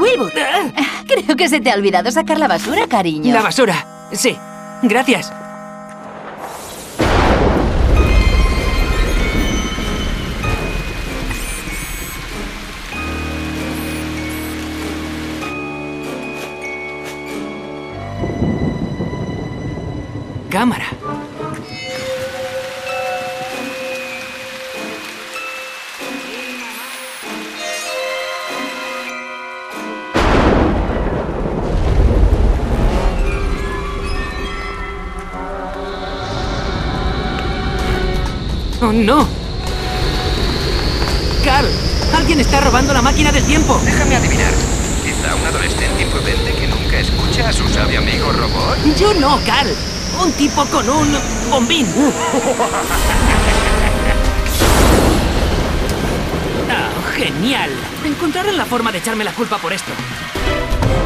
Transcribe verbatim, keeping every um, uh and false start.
Wilbur. Ah. Creo que se te ha olvidado sacar la basura, cariño. La basura. Sí. Gracias. Cámara. ¡Oh, no! ¡Carl! ¡Alguien está robando la máquina del tiempo! Déjame adivinar. Quizá un adolescente imprudente que nunca escucha a su sabio amigo robot. ¡Yo no, Carl! Un tipo con un bombín. ¡Ah, genial! Encontraron la forma de echarme la culpa por esto.